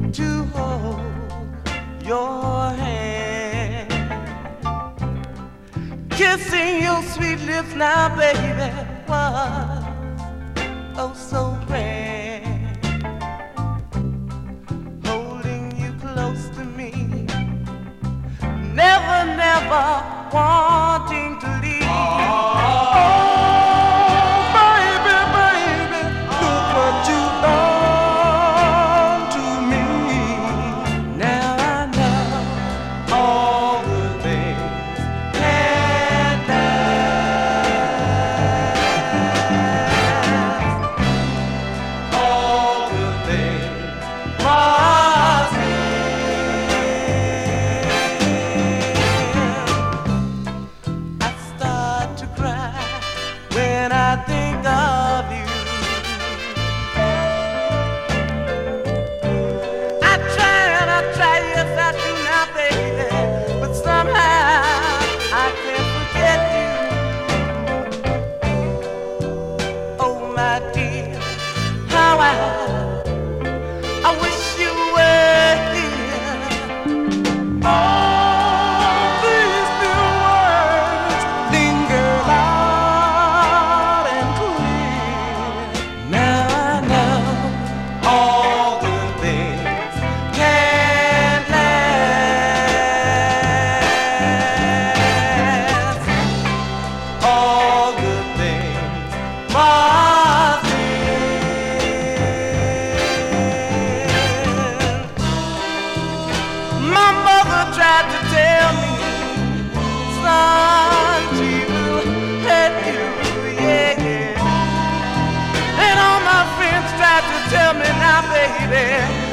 to hold your hand, kissing your sweet lips now, baby, was oh so grand. Holding you close to me, never, never wanting to leave. Oh, baby, baby, look what you've done to me. Now I know all the things can't last. All the things must end. I start to cry when I think of you. I try, yes I do now, baby, but somehow I can't forget you. Oh my dear, how I wish you were here. All these new words linger loud and clear. Now I know all the things can't last. All good things must end. My mother tried to tell me, son, she will hurt you, yeah, yeah. And all my friends tried to tell me now, baby,